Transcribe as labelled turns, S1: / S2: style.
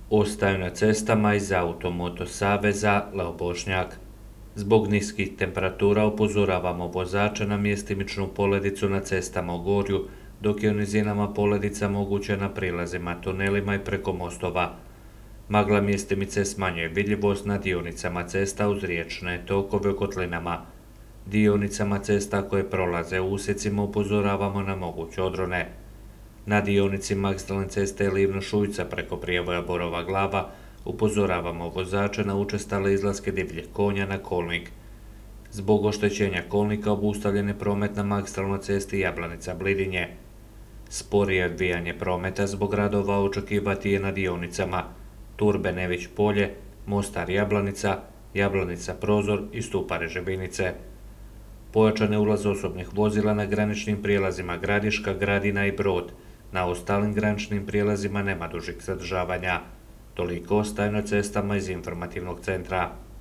S1: Ostaju na cestama iz Automoto saveza Leo Bošnjak. Zbog niskih temperatura upozoravamo vozače na mjestimičnu poledicu na cestama u Gorju, dok je u nizinama poledica moguća na prilazima, tunelima i preko mostova. Magla mjestimice smanjuje vidljivost na dionicama cesta uz riječne tokove u kotlinama. Dionicama cesta koje prolaze u usjecima upozoravamo na moguće odrone. Na dionici magistralne ceste Livno-Šujica preko prijevoja Borova Glava upozoravamo vozače na učestale izlaske divljih konja na kolnik. Zbog oštećenja kolnika obustavljen je promet na magistralnoj cesti Jablanica-Blidinje. Sporije odvijanje prometa zbog radova očekivati je na dionicama Turbe-Nević Polje, Mostar-Jablanica, Jablanica-Prozor i Stupare-Žebinice. Pojačan je ulaz osobnih vozila na graničnim prijelazima Gradiška, Gradina i Brod. Na ostalim graničnim prijelazima nema dužeg zadržavanja. Toliko ostaje na cestama iz informativnog centra.